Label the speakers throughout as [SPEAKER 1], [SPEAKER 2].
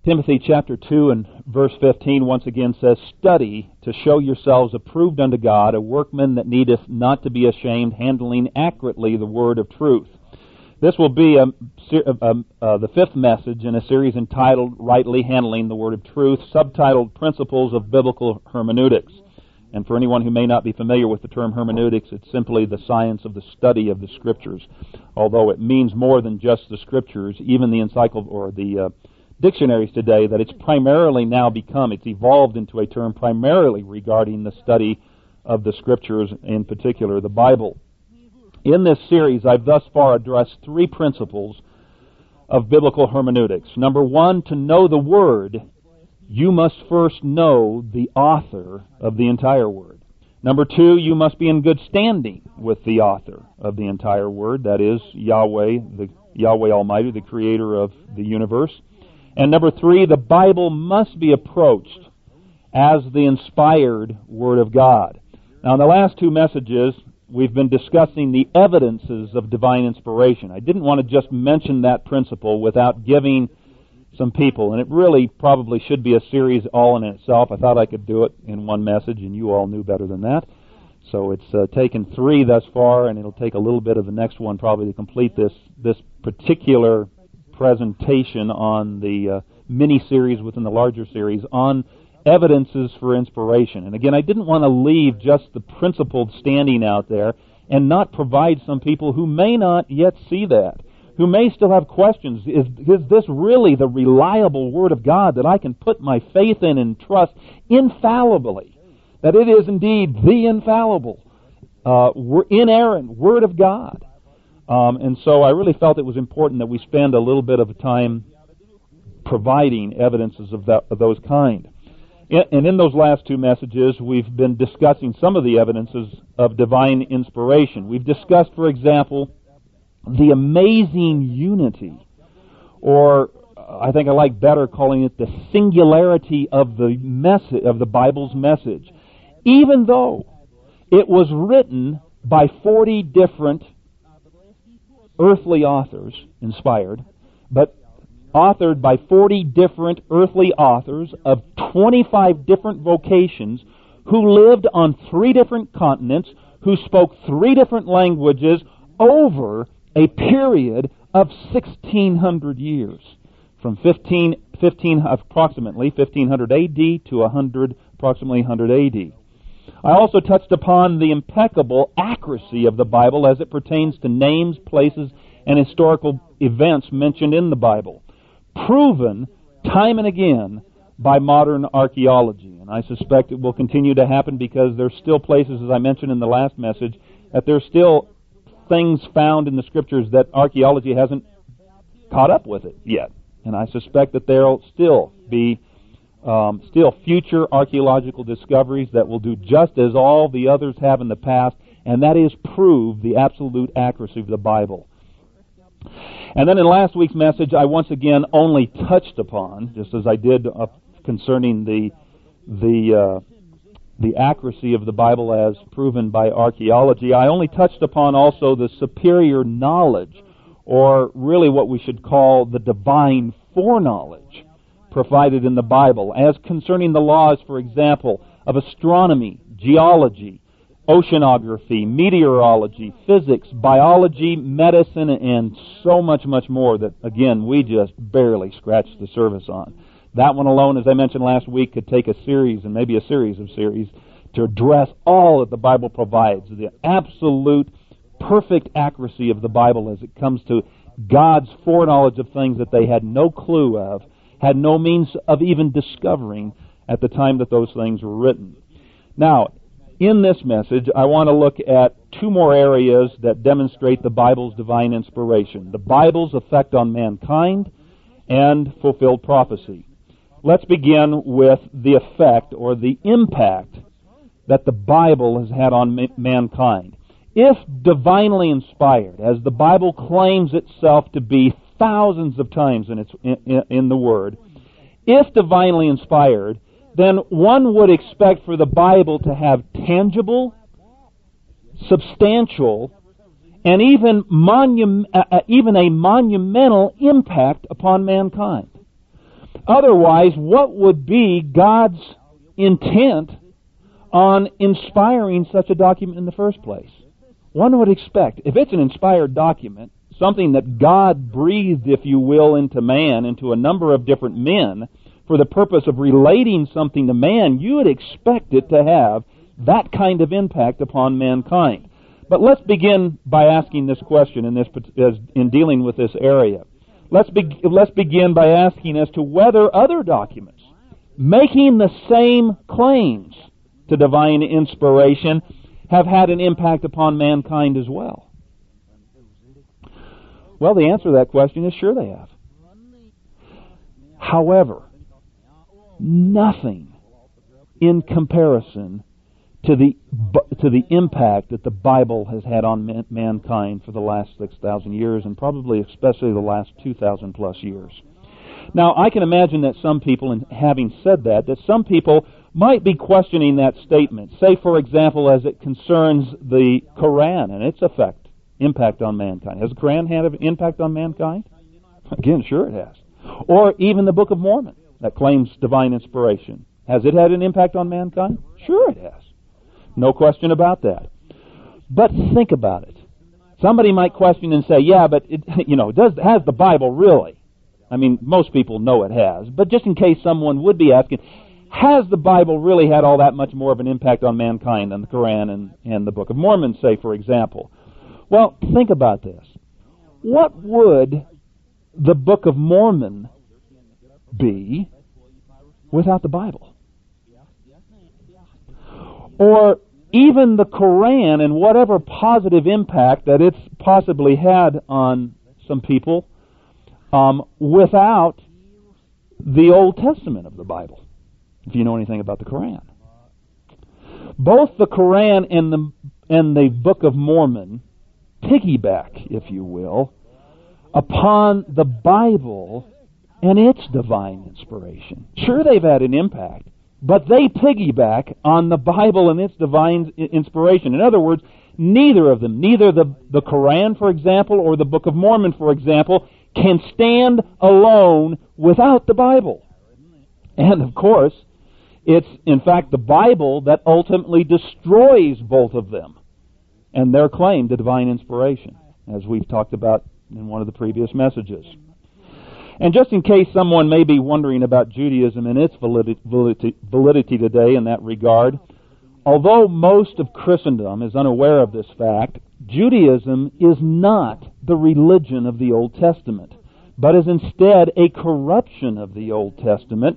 [SPEAKER 1] Timothy chapter 2 and verse 15 once again says, "Study to show yourselves approved unto God, a workman that needeth not to be ashamed, handling accurately the word of truth." This will be the fifth message in a series entitled Rightly Handling the Word of Truth, subtitled Principles of Biblical Hermeneutics. And for anyone who may not be familiar with the term hermeneutics, it's simply the science of the study of the Scriptures. Although it means more than just the Scriptures, even the dictionaries today, that it's primarily now it's evolved into a term primarily regarding the study of the Scriptures, in particular the Bible. In this series, I've thus far addressed three principles of biblical hermeneutics. Number one, to know the Word, you must first know the author of the entire Word. Number two, you must be in good standing with the author of the entire Word, that is, Yahweh Almighty, the creator of the universe. And number three, the Bible must be approached as the inspired Word of God. Now, in the last two messages, we've been discussing the evidences of divine inspiration. I didn't want to just mention that principle without giving some people, and it really probably should be a series all in itself. I thought I could do it in one message, and you all knew better than that. So it's taken three thus far, and it'll take a little bit of the next one probably to complete this particular presentation on the mini-series within the larger series on evidences for inspiration. And again, I didn't want to leave just the principled standing out there and not provide some people who may not yet see that, who may still have questions. Is this really the reliable Word of God that I can put my faith in and trust infallibly? That it is indeed the infallible, inerrant Word of God. And so I really felt it was important that we spend a little bit of time providing evidences of those kind. And in those last two messages, we've been discussing some of the evidences of divine inspiration. We've discussed, for example, the amazing unity, or I think I like better calling it the singularity of the Bible's message. Even though it was written by 40 different earthly authors, inspired, but authored by 40 different earthly authors of 25 different vocations who lived on 3 different continents, who spoke 3 different languages over a period of 1,600 years, from approximately 1500 A.D. to approximately 100 A.D. I also touched upon the impeccable accuracy of the Bible as it pertains to names, places, and historical events mentioned in the Bible, proven time and again by modern archaeology. And I suspect it will continue to happen because there's still places, as I mentioned in the last message, that there's still things found in the Scriptures that archaeology hasn't caught up with it yet. And I suspect that there will still be future archaeological discoveries that will do just as all the others have in the past, and that is prove the absolute accuracy of the Bible. And then in last week's message, I once again only touched upon, just as I did concerning the accuracy of the Bible as proven by archaeology, I only touched upon also the superior knowledge, or really what we should call the divine foreknowledge provided in the Bible, as concerning the laws, for example, of astronomy, geology, oceanography, meteorology, physics, biology, medicine, and so much, much more that, again, we just barely scratched the surface on. That one alone, as I mentioned last week, could take a series, and maybe a series of series, to address all that the Bible provides, the absolute perfect accuracy of the Bible as it comes to God's foreknowledge of things that they had no clue of, had no means of even discovering at the time that those things were written. Now, in this message, I want to look at 2 more areas that demonstrate the Bible's divine inspiration: the Bible's effect on mankind and fulfilled prophecy. Let's begin with the effect or the impact that the Bible has had on mankind. If divinely inspired, as the Bible claims itself to be thousands of times in the Word, if divinely inspired, then one would expect for the Bible to have tangible, substantial, and even a monumental impact upon mankind. Otherwise, what would be God's intent on inspiring such a document in the first place? One would expect, if it's an inspired document, something that God breathed, if you will, into man, into a number of different men, for the purpose of relating something to man, you would expect it to have that kind of impact upon mankind. But let's begin by asking this question in dealing with this area. Let's begin by asking as to whether other documents making the same claims to divine inspiration have had an impact upon mankind as well. Well, the answer to that question is sure they have. However, nothing in comparison to the impact that the Bible has had on mankind for the last 6,000 years, and probably especially the last 2,000 plus years. Now, I can imagine that some people, and having said that some people might be questioning that statement. Say, for example, as it concerns the Quran and its impact on mankind. Has the Quran had an impact on mankind? Again, sure it has. Or even the Book of Mormon that claims divine inspiration. Has it had an impact on mankind? Sure it has. No question about that. But think about it. Somebody might question and say, yeah, but has the Bible really? I mean, most people know it has. But just in case someone would be asking, has the Bible really had all that much more of an impact on mankind than the Quran and the Book of Mormon, say, for example? Well, think about this. What would the Book of Mormon be without the Bible? Or even the Quran and whatever positive impact that it's possibly had on some people without the Old Testament of the Bible, if you know anything about the Quran. Both the Quran and the Book of Mormon piggyback, if you will, upon the Bible and its divine inspiration. Sure, they've had an impact, but they piggyback on the Bible and its divine inspiration. In other words, neither of them, neither the Quran, for example, or the Book of Mormon, for example, can stand alone without the Bible. And, of course, it's, in fact, the Bible that ultimately destroys both of them and their claim to divine inspiration, as we've talked about in one of the previous messages. And just in case someone may be wondering about Judaism and its validity today in that regard, although most of Christendom is unaware of this fact, Judaism is not the religion of the Old Testament, but is instead a corruption of the Old Testament,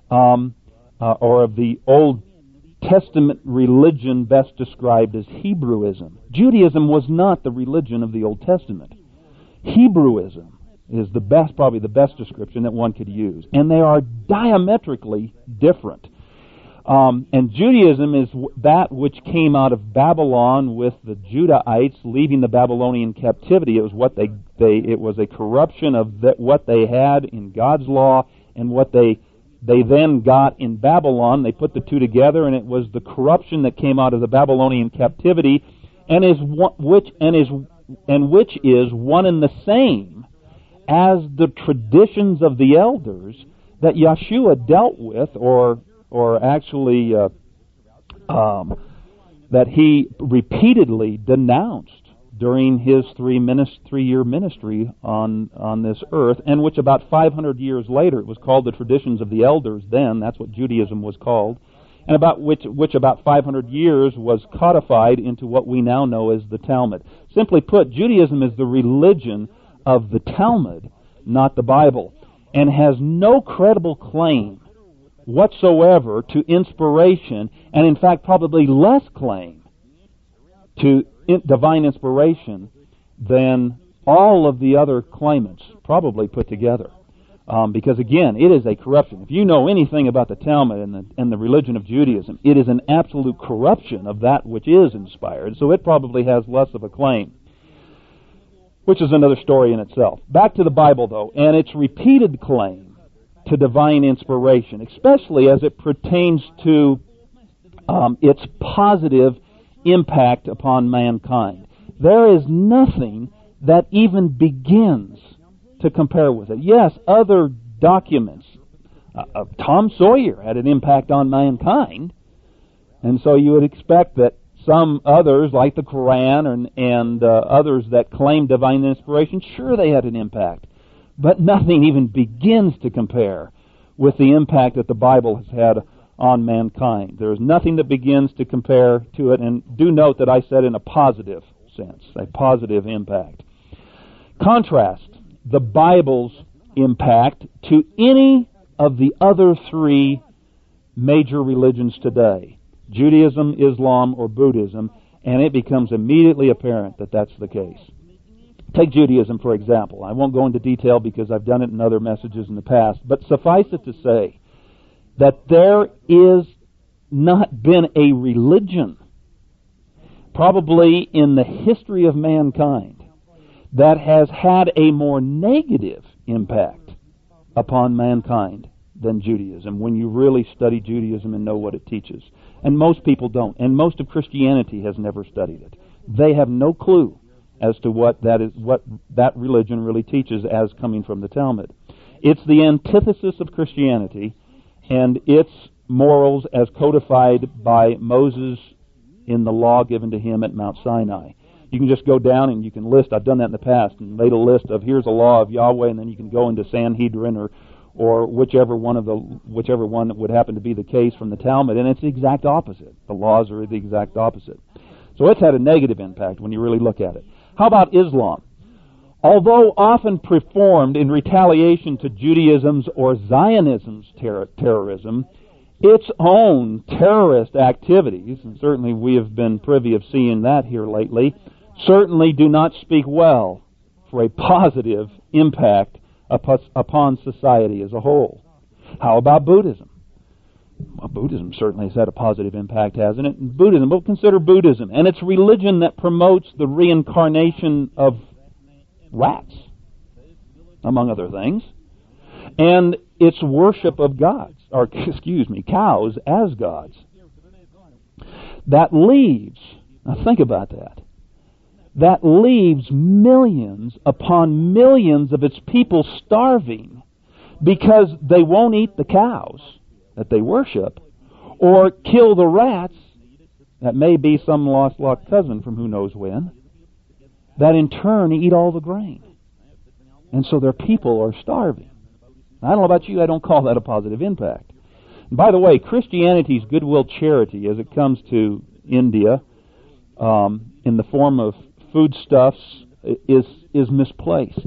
[SPEAKER 1] or of the Old Testament religion best described as Hebrewism. Judaism was not the religion of the Old Testament. Hebrewism is probably the best description that one could use. And they are diametrically different. And Judaism is that which came out of Babylon with the Judahites leaving the Babylonian captivity. It was it was a corruption of what they had in God's law and what they then got in Babylon. They put the two together, and it was the corruption that came out of the Babylonian captivity, which is one and the same as the traditions of the elders that Yeshua dealt with, or actually that he repeatedly denounced during his 3-year ministry on this earth, and which about 500 years later, it was called the traditions of the elders then, that's what Judaism was called, and about which about 500 years was codified into what we now know as the Talmud. Simply put, Judaism is the religion of the Talmud, not the Bible, and has no credible claim whatsoever to inspiration, and in fact probably less claim to divine inspiration than all of the other claimants probably put together. Because again, it is a corruption. If you know anything about the Talmud and the religion of Judaism, it is an absolute corruption of that which is inspired, so it probably has less of a claim, which is another story in itself. Back to the Bible, though, and its repeated claim to divine inspiration, especially as it pertains to its positive impact upon mankind. There is nothing that even begins to compare with it. Yes, other documents Tom Sawyer had an impact on mankind, and so you would expect that some others, like the Quran and others that claim divine inspiration, sure, they had an impact. But nothing even begins to compare with the impact that the Bible has had on mankind. There is nothing that begins to compare to it, and do note that I said in a positive sense, a positive impact. Contrast the Bible's impact to any of the other three major religions today, Judaism, Islam, or Buddhism, and it becomes immediately apparent that that's the case. Take Judaism, for example. I won't go into detail because I've done it in other messages in the past, but suffice it to say that there is not been a religion, probably in the history of mankind, that has had a more negative impact upon mankind than Judaism, when you really study Judaism and know what it teaches. And most people don't. And most of Christianity has never studied it. They have no clue as to what that religion really teaches as coming from the Talmud. It's the antithesis of Christianity and its morals as codified by Moses in the law given to him at Mount Sinai. You can just go down and you can list, I've done that in the past, and made a list of here's a law of Yahweh, and then you can go into Sanhedrin or whichever one would happen to be the case from the Talmud, and it's the exact opposite. The laws are the exact opposite. So it's had a negative impact when you really look at it. How about Islam? Although often performed in retaliation to Judaism's or Zionism's terrorism, its own terrorist activities, and certainly we have been privy of seeing that here lately, certainly do not speak well for a positive impact upon society as a whole. How about Buddhism? Well, Buddhism certainly has had a positive impact, hasn't it? Buddhism, we'll consider Buddhism, and it's religion that promotes the reincarnation of rats, among other things, and its worship of cows as gods. That leaves, now think about that leaves millions upon millions of its people starving because they won't eat the cows that they worship, or kill the rats that may be some lost cousin from who knows when, that in turn eat all the grain. And so their people are starving. I don't know about you, I don't call that a positive impact. And by the way, Christianity's goodwill charity as it comes to India in the form of foodstuffs is misplaced.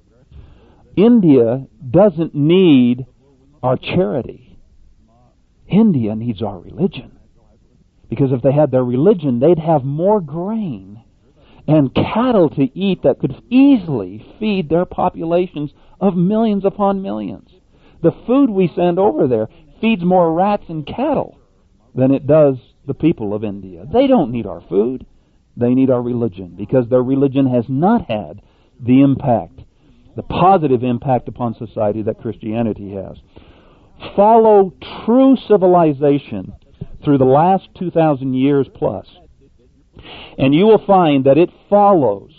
[SPEAKER 1] India doesn't need our charity. India needs our religion. Because if they had their religion, they'd have more grain and cattle to eat that could easily feed their populations of millions upon millions. The food we send over there feeds more rats and cattle than it does the people of India. They don't need our food. They need our religion, because their religion has not had the impact, the positive impact upon society that Christianity has. Follow true civilization through the last 2,000 years plus, and you will find that it follows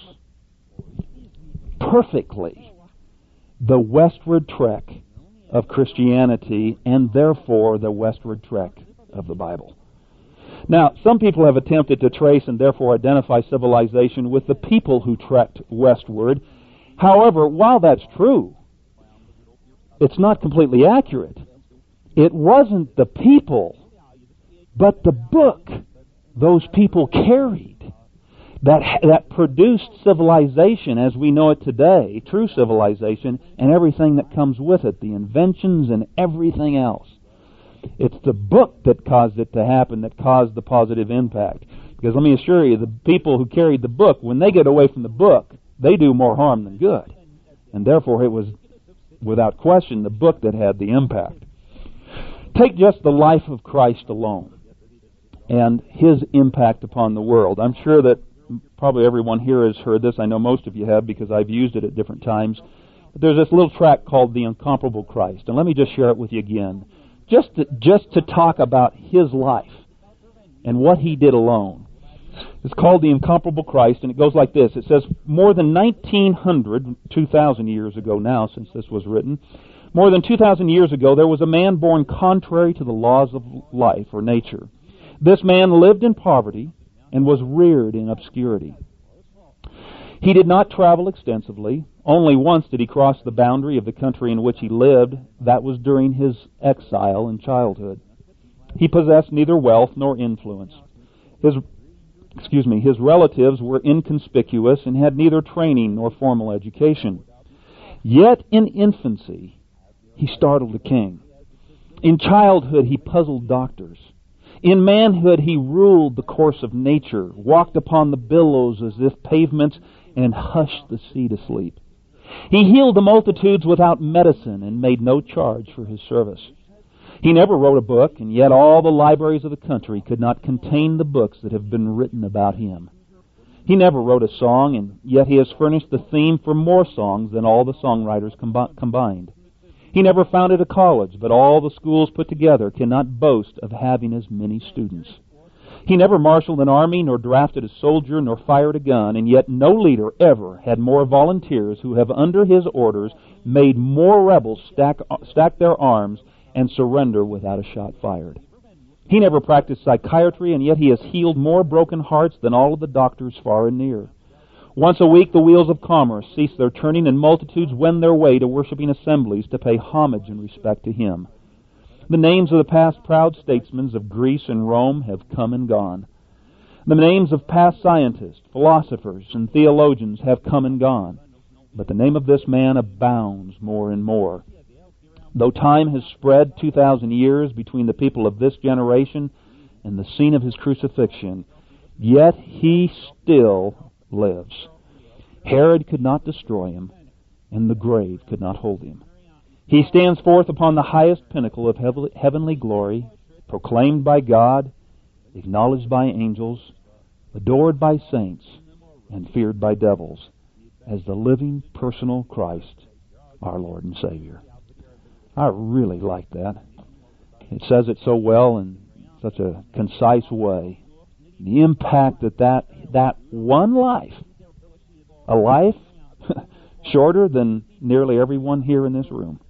[SPEAKER 1] perfectly the westward trek of Christianity, and therefore the westward trek of the Bible. Now, some people have attempted to trace and therefore identify civilization with the people who trekked westward. However, while that's true, it's not completely accurate. It wasn't the people, but the book those people carried that produced civilization as we know it today, true civilization, and everything that comes with it, the inventions and everything else. It's the book that caused it to happen, that caused the positive impact. Because let me assure you, the people who carried the book, when they get away from the book, they do more harm than good. And therefore it was, without question, the book that had the impact. Take just the life of Christ alone and His impact upon the world. I'm sure that probably everyone here has heard this. I know most of you have because I've used it at different times. But there's this little tract called The Incomparable Christ. And let me just share it with you again. Just to talk about His life and what He did alone. It's called The Incomparable Christ, and it goes like this. It says, more than 2,000 years ago now, since this was written, More than 2,000 years ago, there was a man born contrary to the laws of life or nature. This man lived in poverty and was reared in obscurity. He did not travel extensively. Only once did he cross the boundary of the country in which he lived. That was during his exile in childhood. He possessed neither wealth nor influence. His relatives were inconspicuous and had neither training nor formal education. Yet in infancy, he startled a king. In childhood, he puzzled doctors. In manhood, he ruled the course of nature, walked upon the billows as if pavements, and hushed the sea to sleep. He healed the multitudes without medicine and made no charge for his service. He never wrote a book, and yet all the libraries of the country could not contain the books that have been written about him. He never wrote a song, and yet he has furnished the theme for more songs than all the songwriters combined. He never founded a college, but all the schools put together cannot boast of having as many students. He never marshaled an army, nor drafted a soldier, nor fired a gun, and yet no leader ever had more volunteers who have under his orders made more rebels stack their arms and surrender without a shot fired. He never practiced psychiatry, and yet he has healed more broken hearts than all of the doctors far and near. Once a week the wheels of commerce cease their turning, and multitudes wend their way to worshiping assemblies to pay homage and respect to him. The names of the past proud statesmen of Greece and Rome have come and gone. The names of past scientists, philosophers, and theologians have come and gone. But the name of this man abounds more and more. Though time has spread 2,000 years between the people of this generation and the scene of his crucifixion, yet he still lives. Herod could not destroy him, and the grave could not hold him. He stands forth upon the highest pinnacle of heavenly glory, proclaimed by God, acknowledged by angels, adored by saints, and feared by devils, as the living personal Christ, our Lord and Savior. I really like that. It says it so well in such a concise way. The impact that one life, a life shorter than nearly everyone here in this room,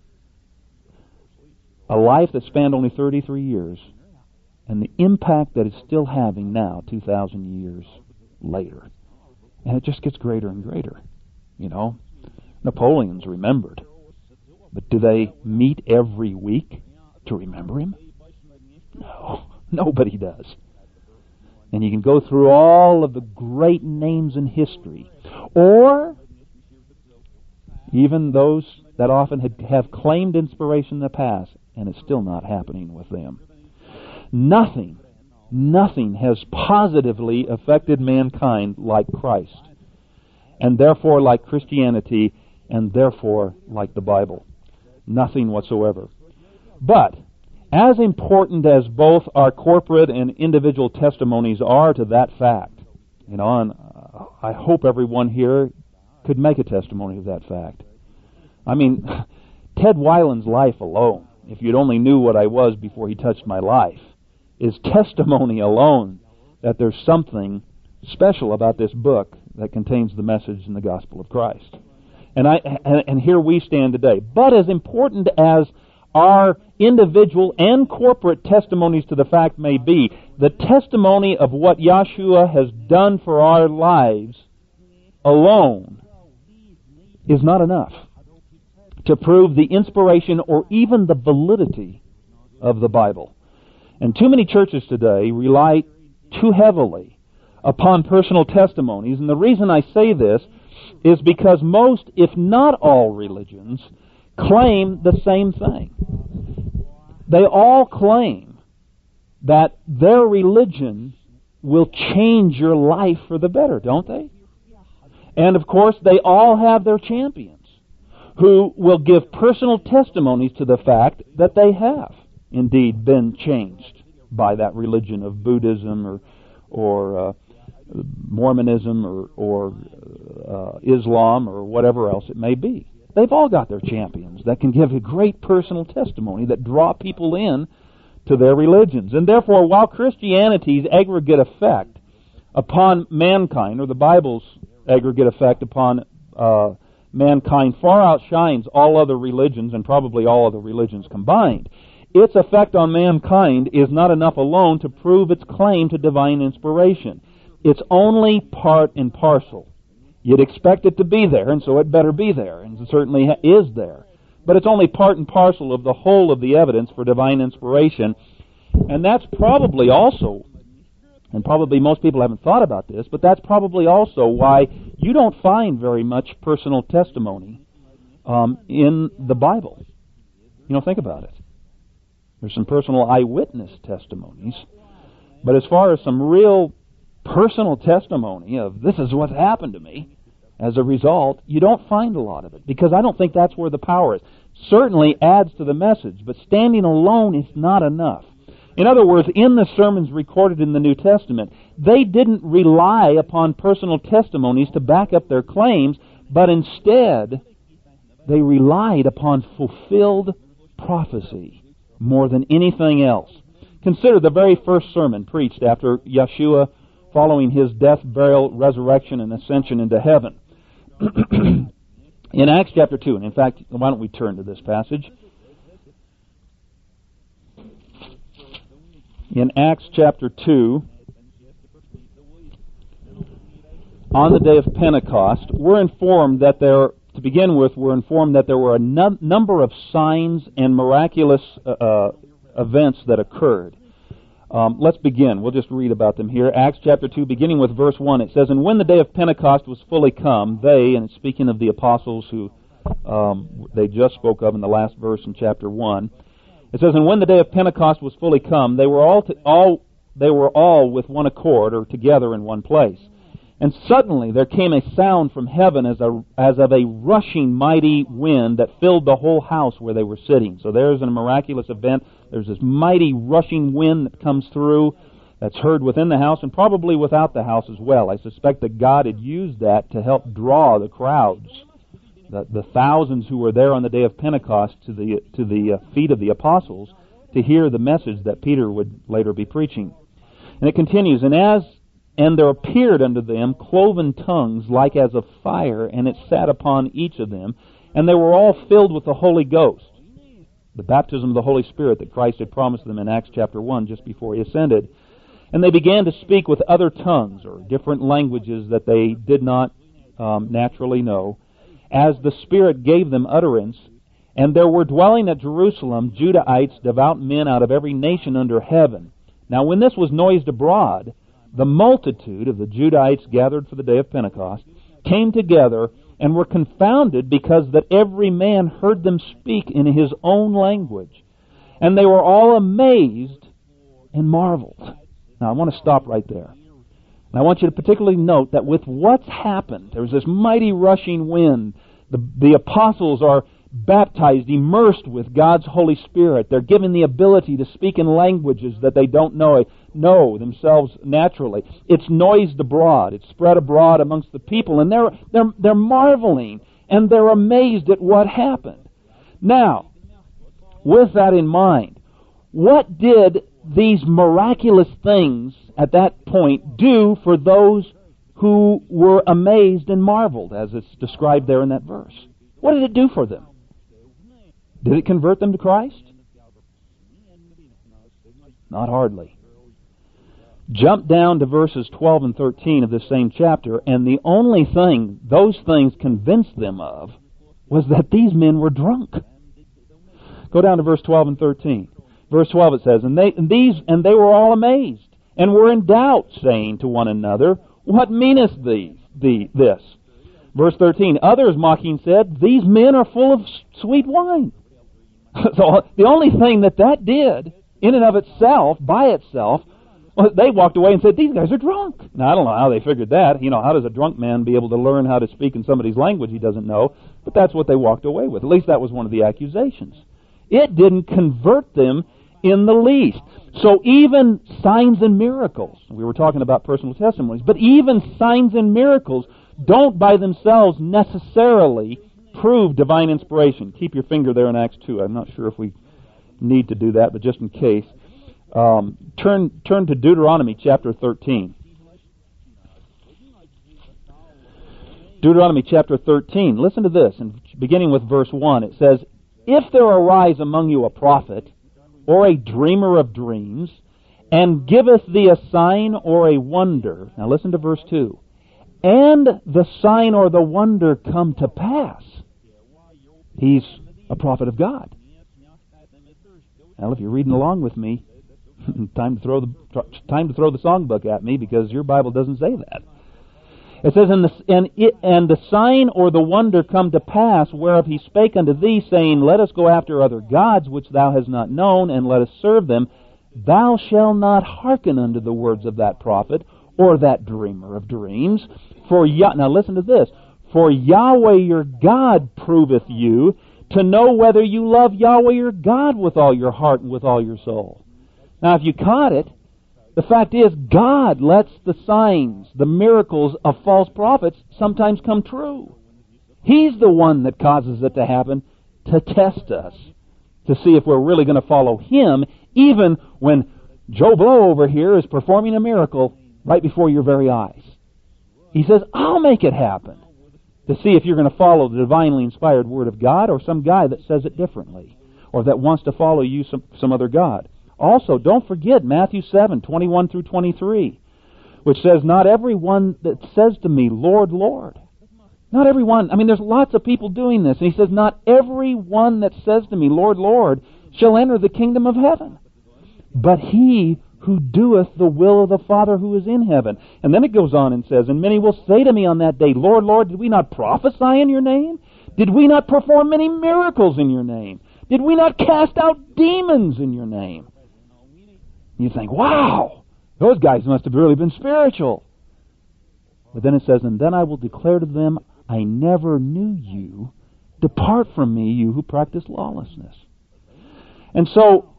[SPEAKER 1] a life that spanned only 33 years, and the impact that it's still having now, 2,000 years later. And it just gets greater and greater. You know, Napoleon's remembered. But do they meet every week to remember him? No, nobody does. And you can go through all of the great names in history, or even those that often have claimed inspiration in the past, and it's still not happening with them. Nothing has positively affected mankind like Christ, and therefore like Christianity, and therefore like the Bible. Nothing whatsoever. But as important as both our corporate and individual testimonies are to that fact, you know, and I hope everyone here could make a testimony of that fact. I mean, Ted Weiland's life alone, if you'd only knew what I was before he touched my life, is testimony alone that there's something special about this book that contains the message and the gospel of Christ. And here we stand today. But as important as our individual and corporate testimonies to the fact may be, the testimony of what Yahshua has done for our lives alone is not enough to prove the inspiration or even the validity of the Bible. And too many churches today rely too heavily upon personal testimonies. And the reason I say this is because most, if not all, religions claim the same thing. They all claim that their religion will change your life for the better, don't they? And of course, they all have their champions who will give personal testimonies to the fact that they have indeed been changed by that religion of Buddhism or Mormonism or Islam or whatever else it may be. They've all got their champions that can give a great personal testimony that draw people in to their religions. And therefore, while Christianity's aggregate effect upon mankind, or the Bible's aggregate effect upon mankind far outshines all other religions and probably all other religions combined. Its effect on mankind is not enough alone to prove its claim to divine inspiration. It's only part and parcel. You'd expect it to be there, and so it better be there, and it certainly is there. But it's only part and parcel of the whole of the evidence for divine inspiration, and that's probably also, and probably most people haven't thought about this, but that's probably also why you don't find very much personal testimony in the Bible. Think about it. There's some personal eyewitness testimonies, but as far as some real personal testimony of this is what happened to me as a result, you don't find a lot of it, because I don't think that's where the power is. Certainly adds to the message, but standing alone is not enough. In other words, in the sermons recorded in the New Testament, they didn't rely upon personal testimonies to back up their claims, but instead they relied upon fulfilled prophecy more than anything else. Consider the very first sermon preached after Yeshua following his death, burial, resurrection, and ascension into heaven. In Acts chapter 2, and in fact, why don't we turn to this passage? In Acts chapter 2, on the day of Pentecost, we're informed that there were a number of signs and miraculous events that occurred. Let's begin. We'll just read about them here. Acts chapter 2, beginning with verse 1, it says, "And when the day of Pentecost was fully come, they," and it's speaking of the apostles who they just spoke of in the last verse in chapter 1, it says, "And when the day of Pentecost was fully come, they were all with one accord, or together in one place. And suddenly there came a sound from heaven as of a rushing mighty wind that filled the whole house where they were sitting." So there's a miraculous event. There's this mighty rushing wind that comes through that's heard within the house and probably without the house as well. I suspect that God had used that to help draw the crowds, the thousands who were there on the day of Pentecost, to the feet of the apostles to hear the message that Peter would later be preaching. And it continues, And there appeared unto them cloven tongues like as of fire, and it sat upon each of them, and they were all filled with the Holy Ghost, the baptism of the Holy Spirit that Christ had promised them in Acts chapter 1 just before he ascended. And they began to speak with other tongues, or different languages that they did not naturally know, as the Spirit gave them utterance. And there were dwelling at Jerusalem Judahites, devout men out of every nation under heaven. Now when this was noised abroad, the multitude of the Judahites gathered for the day of Pentecost came together and were confounded, because that every man heard them speak in his own language. And they were all amazed and marveled. Now I want to stop right there. And I want you to particularly note that with what's happened, there's this mighty rushing wind. The apostles are baptized, immersed with God's Holy Spirit. They're given the ability to speak in languages that they don't know themselves naturally. It's noised abroad. It's spread abroad amongst the people, and they're marveling and they're amazed at what happened. Now, with that in mind, what did these miraculous things at that point do for those who were amazed and marveled, as it's described there in that verse? What did it do for them? Did it convert them to Christ? Not hardly. Jump down to verses 12 and 13 of this same chapter, and the only thing those things convinced them of was that these men were drunk. Go down to verse 12 and 13. Verse 12 it says, And they were all amazed, and were in doubt, saying to one another, What meaneth this? Verse 13, Others mocking said, These men are full of sweet wine. So the only thing that did, in and of itself, by itself, they walked away and said, These guys are drunk. Now, I don't know how they figured that. How does a drunk man be able to learn how to speak in somebody's language he doesn't know? But that's what they walked away with. At least that was one of the accusations. It didn't convert them in the least. So even signs and miracles, we were talking about personal testimonies, but even signs and miracles don't by themselves necessarily prove divine inspiration. Keep your finger there in Acts 2. I'm not sure if we need to do that, but just in case. Turn to Deuteronomy chapter 13. Deuteronomy chapter 13. Listen to this, and beginning with verse 1. It says, "If there arise among you a prophet, or a dreamer of dreams, and giveth thee a sign or a wonder." Now listen to verse 2. "And the sign or the wonder come to pass." He's a prophet of God. Well, if you're reading along with me, time to throw the songbook at me, because your Bible doesn't say that. It says, and the sign or the wonder come to pass, whereof he spake unto thee, saying, Let us go after other gods, which thou hast not known, and let us serve them. Thou shalt not hearken unto the words of that prophet, or that dreamer of dreams. Now listen to this. For Yahweh your God proveth you, to know whether you love Yahweh your God with all your heart and with all your soul. Now if you caught it, the fact is, God lets the signs, the miracles of false prophets sometimes come true. He's the one that causes it to happen to test us, to see if we're really going to follow Him, even when Joe Blow over here is performing a miracle right before your very eyes. He says, I'll make it happen, to see if you're going to follow the divinely inspired Word of God or some guy that says it differently, or that wants to follow you some other God. Also, don't forget Matthew 7, 21 through 23, which says, Not everyone that says to me, Lord, Lord. Not everyone. I mean, there's lots of people doing this. And he says, Not everyone that says to me, Lord, Lord, shall enter the kingdom of heaven, but he who doeth the will of the Father who is in heaven. And then it goes on and says, And many will say to me on that day, Lord, Lord, did we not prophesy in your name? Did we not perform many miracles in your name? Did we not cast out demons in your name? You think, wow, those guys must have really been spiritual. But then it says, And then I will declare to them, I never knew you. Depart from me, you who practice lawlessness. And so,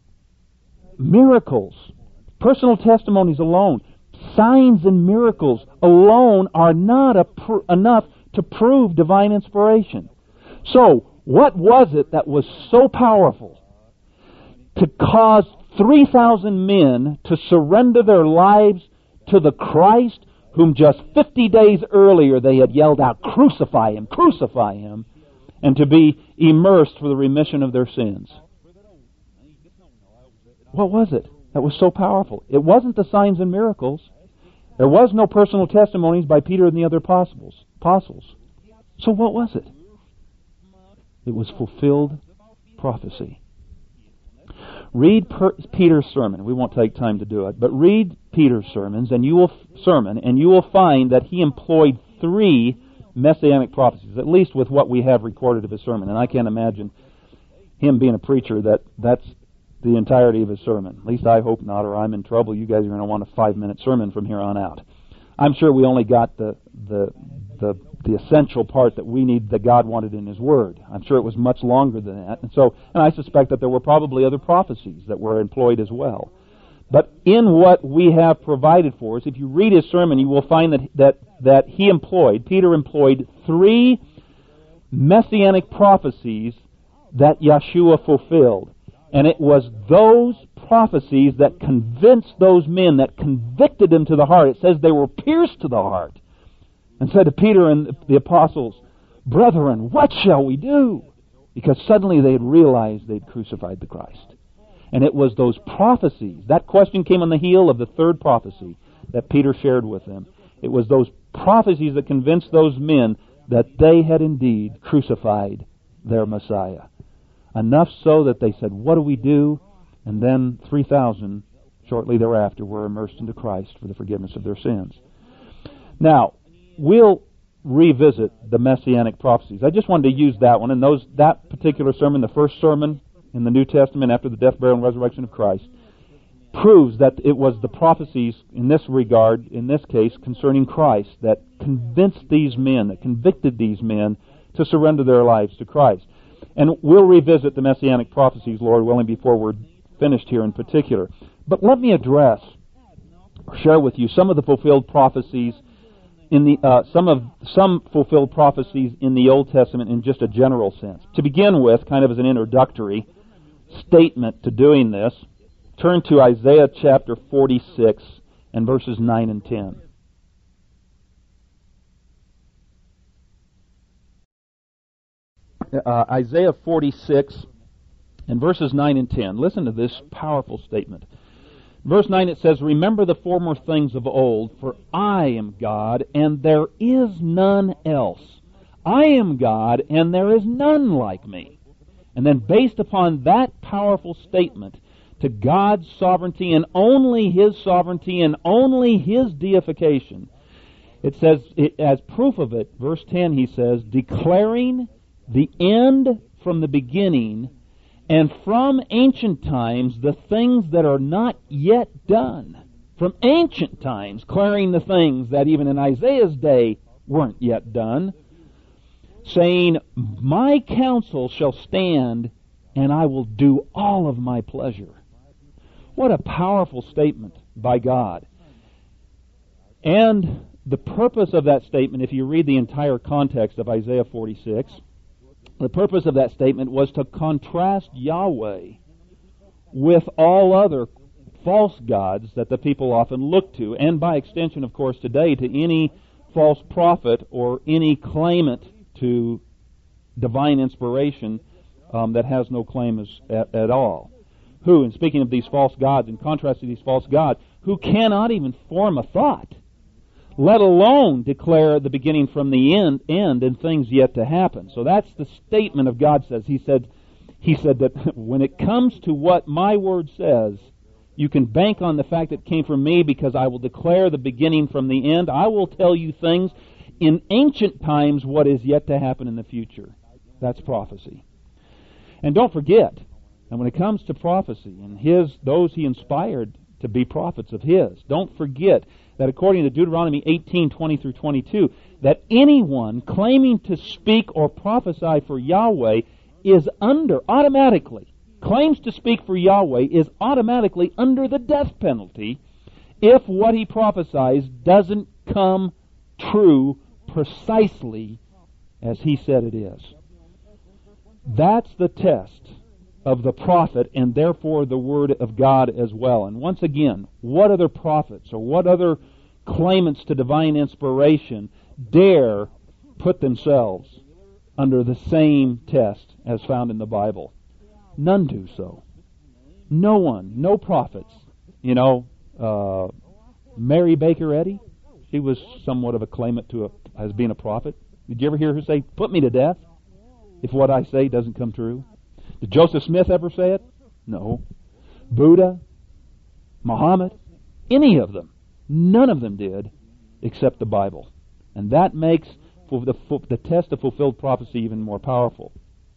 [SPEAKER 1] miracles, personal testimonies alone, signs and miracles alone are not enough to prove divine inspiration. So, what was it that was so powerful to cause 3,000 men to surrender their lives to the Christ whom just 50 days earlier they had yelled out, Crucify Him, crucify Him, and to be immersed for the remission of their sins? What was it that was so powerful? It wasn't the signs and miracles. There was no personal testimonies by Peter and the other apostles. So what was it? It was fulfilled prophecy. Read Peter's sermon. We won't take time to do it, but read Peter's sermons, and you will find that he employed 3 messianic prophecies, at least with what we have recorded of his sermon. And I can't imagine him being a preacher that's the entirety of his sermon. At least I hope not, or I'm in trouble. You guys are going to want a 5-minute sermon from here on out. I'm sure we only got the essential part that we need, that God wanted in His Word. I'm sure it was much longer than that. And I suspect that there were probably other prophecies that were employed as well. But in what we have provided for us, if you read his sermon, you will find that Peter employed 3 messianic prophecies that Yeshua fulfilled. And it was those prophecies that convinced those men, that convicted them to the heart. It says they were pierced to the heart. And said to Peter and the apostles, Brethren, what shall we do? Because suddenly they had realized they'd crucified the Christ. And it was those prophecies. That question came on the heel of the 3rd prophecy that Peter shared with them. It was those prophecies that convinced those men that they had indeed crucified their Messiah. Enough so that they said, What do we do? And then 3,000 shortly thereafter were immersed into Christ for the forgiveness of their sins. Now, we'll revisit the Messianic prophecies. I just wanted to use that one. And that particular sermon, the first sermon in the New Testament after the death, burial, and resurrection of Christ, proves that it was the prophecies in this regard, in this case, concerning Christ, that convinced these men, that convicted these men to surrender their lives to Christ. And we'll revisit the Messianic prophecies, Lord willing, before we're finished here in particular. But let me address, or share with you, some of the fulfilled prophecies some fulfilled prophecies in the Old Testament in just a general sense. To begin with, kind of as an introductory statement to doing this, turn to Isaiah chapter 46 and verses 9 and 10. Isaiah 46 and verses 9 and 10. Listen to this powerful statement. Verse 9 it says, "Remember the former things of old, for I am God, and there is none else. I am God, and there is none like me." And then based upon that powerful statement to God's sovereignty and only His sovereignty and only His deification, it says, as proof of it, verse 10 he says, "Declaring the end from the beginning, and from ancient times the things that are not yet done." From ancient times, declaring the things that even in Isaiah's day weren't yet done, saying, "My counsel shall stand, and I will do all of my pleasure." What a powerful statement by God. And the purpose of that statement, if you read the entire context of Isaiah 46, the purpose of that statement was to contrast Yahweh with all other false gods that the people often look to, and by extension, of course, today, to any false prophet or any claimant to divine inspiration that has no claim at all. Who, and speaking of these false gods, in contrast to these false gods, who cannot even form a thought, let alone declare the beginning from the end and things yet to happen. So that's the statement of God says. He said that when it comes to what my word says, you can bank on the fact that it came from me, because I will declare the beginning from the end. I will tell you things in ancient times what is yet to happen in the future. That's prophecy. And don't forget, and when it comes to prophecy and those He inspired to be prophets of His, don't forget that according to Deuteronomy 18:20 through 22, that anyone claiming to speak or prophesy for Yahweh is claims to speak for Yahweh is automatically under the death penalty if what he prophesies doesn't come true precisely as he said it is. That's the test of the prophet, and therefore the Word of God as well. And once again, what other prophets or what other claimants to divine inspiration dare put themselves under the same test as found in the Bible? None do so. No one, no prophets. Mary Baker Eddy, she was somewhat of a claimant as being a prophet. Did you ever hear her say, "Put me to death if what I say doesn't come true"? Did Joseph Smith ever say it? No. Buddha, Muhammad, any of them, none of them did, except the Bible. And that makes the test of fulfilled prophecy even more powerful.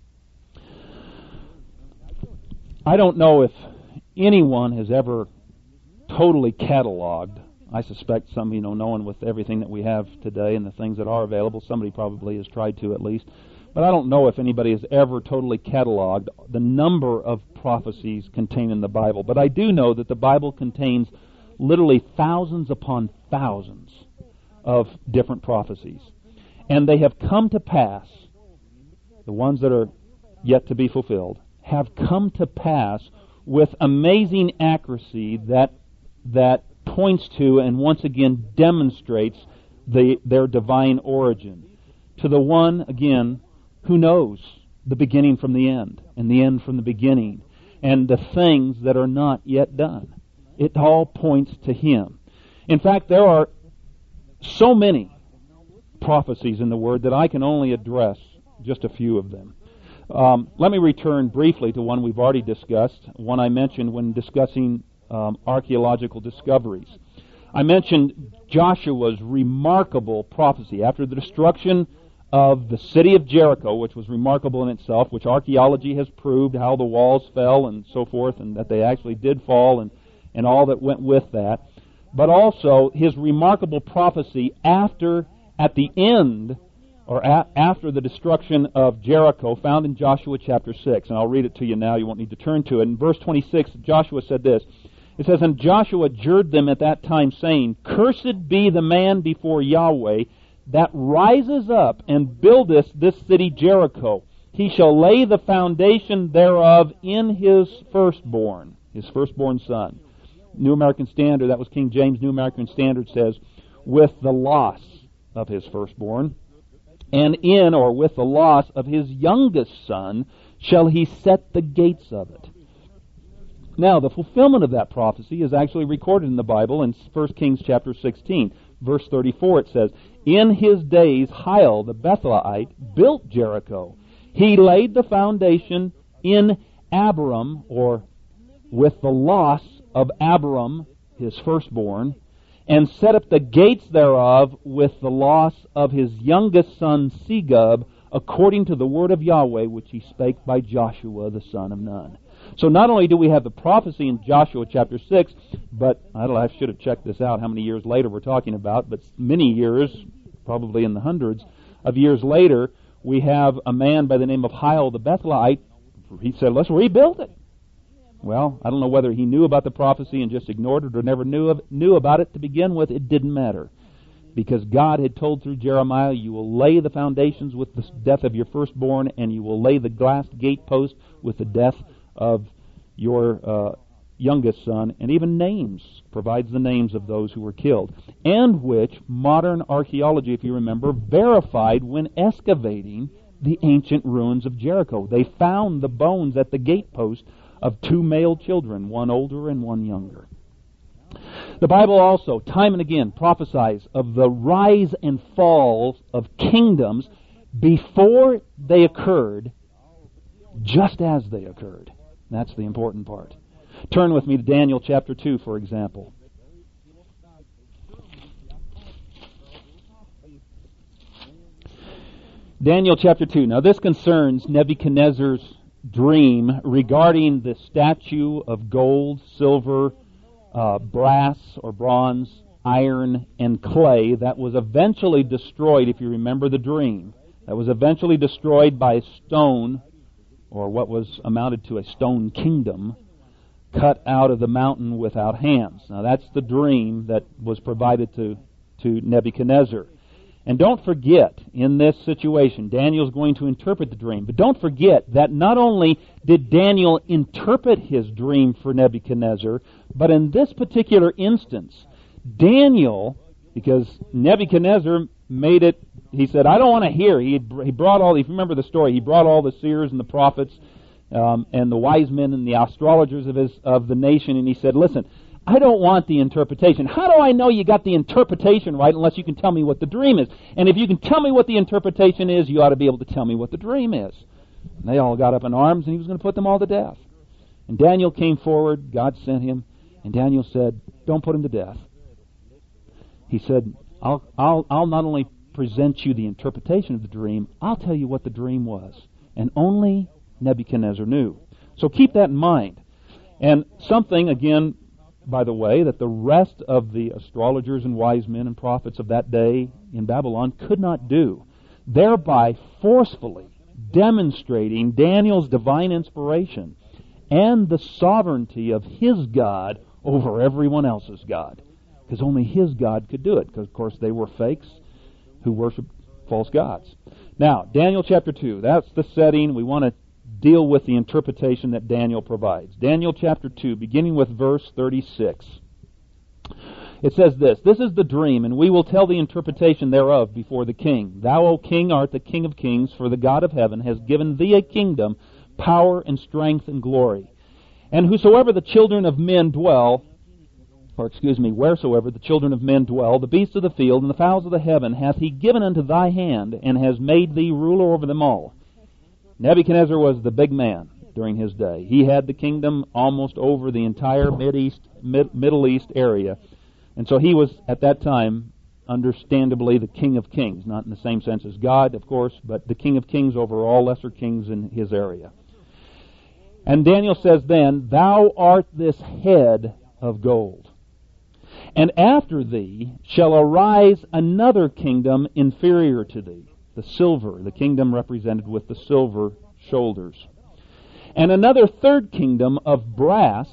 [SPEAKER 1] I don't know if anyone has ever totally cataloged. I suspect some, knowing with everything that we have today and the things that are available, somebody probably has tried to at least. But I don't know if anybody has ever totally cataloged the number of prophecies contained in the Bible. But I do know that the Bible contains literally thousands upon thousands of different prophecies. And they have come to pass, the ones that are yet to be fulfilled, have come to pass with amazing accuracy that points to and once again demonstrates their divine origin. To the one, again, who knows the beginning from the end, and the end from the beginning, and the things that are not yet done. It all points to Him. In fact, there are so many prophecies in the Word that I can only address just a few of them. Let me return briefly to one we've already discussed, one I mentioned when discussing archaeological discoveries. I mentioned Joshua's remarkable prophecy after the destruction of the city of Jericho, which was remarkable in itself, which archaeology has proved how the walls fell and so forth, and that they actually did fall and all that went with that. But also his remarkable prophecy after the destruction of Jericho, found in Joshua chapter 6. And I'll read it to you now. You won't need to turn to it. In verse 26, Joshua said this. It says, "And Joshua adjured them at that time, saying, Cursed be the man before Yahweh that rises up and buildeth this city Jericho. He shall lay the foundation thereof in his firstborn son." New American Standard, that was King James. New American Standard says, "with the loss of his firstborn." and in or with the loss of his youngest son shall he set the gates of it. Now, the fulfillment of that prophecy is actually recorded in the Bible in 1 Kings chapter 16. Verse 34, it says, "In his days Hiel the Bethelite built Jericho. He laid the foundation in Abiram," or with the loss of Abiram, his firstborn, "and set up the gates thereof with the loss of his youngest son Segub, according to the word of Yahweh, which he spake by Joshua the son of Nun." So not only do we have the prophecy in Joshua chapter 6, but I should have checked this out, how many years later we're talking about, but many years, probably in the hundreds of years later, we have a man by the name of Hiel the Bethelite. He said, let's rebuild it. Well, I don't know whether he knew about the prophecy and just ignored it or never knew about it to begin with. It didn't matter. Because God had told through Jeremiah, you will lay the foundations with the death of your firstborn, and you will lay the glass gatepost with the death of your youngest son, and even provides the names of those who were killed, and which modern archaeology, if you remember, verified when excavating the ancient ruins of Jericho. They found the bones at the gatepost of two male children, one older and one younger. The Bible also, time and again, prophesies of the rise and fall of kingdoms before they occurred, just as they occurred. That's the important part. Turn with me to Daniel chapter 2, for example. Daniel chapter 2. Now this concerns Nebuchadnezzar's dream regarding the statue of gold, silver, brass or bronze, iron, and clay that was eventually destroyed, if you remember the dream. That was eventually destroyed by a stone, or what was amounted to a stone kingdom, cut out of the mountain without hands. Now that's the dream that was provided to Nebuchadnezzar. And don't forget, in this situation, Daniel's going to interpret the dream. But don't forget that not only did Daniel interpret his dream for Nebuchadnezzar, but in this particular instance, Daniel, because Nebuchadnezzar made it, he said, I don't want to hear. He brought all, if you remember the story, he brought all the seers and the prophets and the wise men and the astrologers of the nation, and he said, listen, I don't want the interpretation. How do I know you got the interpretation right unless you can tell me what the dream is? And if you can tell me what the interpretation is, you ought to be able to tell me what the dream is. And they all got up in arms, and he was going to put them all to death. And Daniel came forward, God sent him, and Daniel said, don't put him to death. He said, I'll not only present you the interpretation of the dream, I'll tell you what the dream was. And only Nebuchadnezzar knew. So keep that in mind. And something, again, by the way, that the rest of the astrologers and wise men and prophets of that day in Babylon could not do, thereby forcefully demonstrating Daniel's divine inspiration and the sovereignty of his God over everyone else's God. Because only his God could do it, because, of course, they were fakes who worshiped false gods. Now, Daniel chapter 2, that's the setting. We want to deal with the interpretation that Daniel provides. Daniel chapter 2, beginning with verse 36. It says this, This is the dream, and we will tell the interpretation thereof before the king. Thou, O king, art the King of kings, for the God of heaven has given thee a kingdom, power and strength and glory. And whosoever the children of men dwell, wheresoever the children of men dwell, the beasts of the field and the fowls of the heaven hath he given unto thy hand, and has made thee ruler over them all. Nebuchadnezzar was the big man during his day. He had the kingdom almost over the entire Middle East area. And so he was, at that time, understandably the King of kings. Not in the same sense as God, of course, but the King of kings over all lesser kings in his area. And Daniel says then, Thou art this head of gold. And after thee shall arise another kingdom inferior to thee. The silver, the kingdom represented with the silver shoulders. And another third kingdom of brass,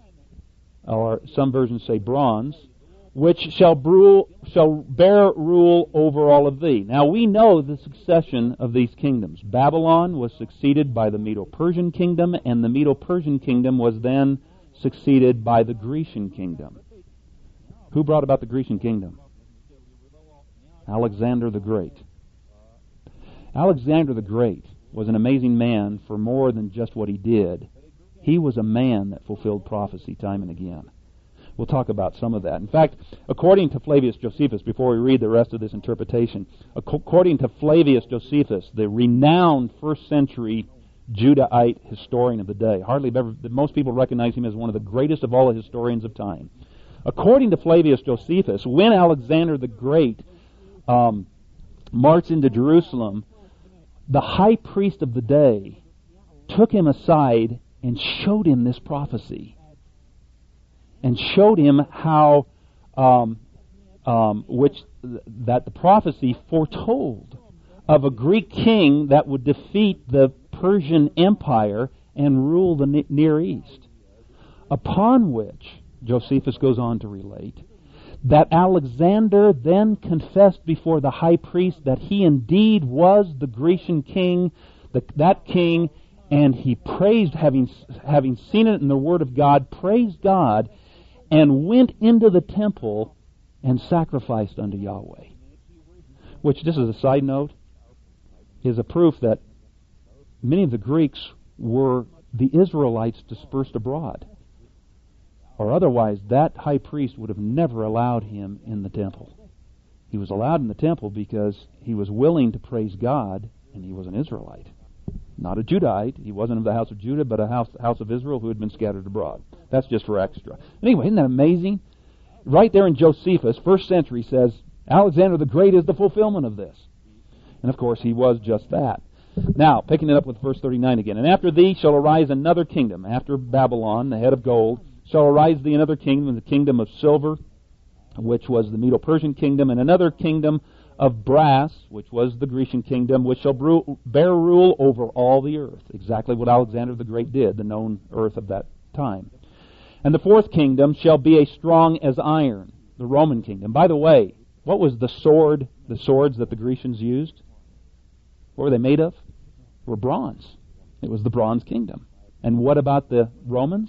[SPEAKER 1] or some versions say bronze, which shall bear rule over all of thee. Now we know the succession of these kingdoms. Babylon was succeeded by the Medo-Persian kingdom, and the Medo-Persian kingdom was then succeeded by the Grecian kingdom. Who brought about the Grecian kingdom? Alexander the Great. Alexander the Great was an amazing man for more than just what he did. He was a man that fulfilled prophecy time and again. We'll talk about some of that. In fact, according to Flavius Josephus, before we read the rest of this interpretation, according to Flavius Josephus, the renowned first century Judahite historian of the day, most people recognize him as one of the greatest of all the historians of time. According to Flavius Josephus, when Alexander the Great marched into Jerusalem, the high priest of the day took him aside and showed him this prophecy, and showed him how that the prophecy foretold of a Greek king that would defeat the Persian Empire and rule the Near East. Upon which, Josephus goes on to relate, that Alexander then confessed before the high priest that he indeed was the Grecian king, that king, and he praised, having seen it in the Word of God, praised God, and went into the temple and sacrificed unto Yahweh. Which, just as a side note, is a proof that many of the Greeks were the Israelites dispersed abroad. Or otherwise, that high priest would have never allowed him in the temple. He was allowed in the temple because he was willing to praise God, and he was an Israelite. Not a Judahite. He wasn't of the house of Judah, but a house of Israel who had been scattered abroad. That's just for extra. Anyway, isn't that amazing? Right there in Josephus, first century, says, Alexander the Great is the fulfillment of this. And of course, he was just that. Now, picking it up with verse 39 again. And after thee shall arise another kingdom. After Babylon, the head of gold, shall arise thee another kingdom, the kingdom of silver, which was the Medo-Persian kingdom, and another kingdom of brass, which was the Grecian kingdom, which shall bear rule over all the earth. Exactly what Alexander the Great did, the known earth of that time. And the fourth kingdom shall be as strong as iron, the Roman kingdom. By the way, what was the swords that the Grecians used? What were they made of? They were bronze. It was the bronze kingdom. And what about the Romans?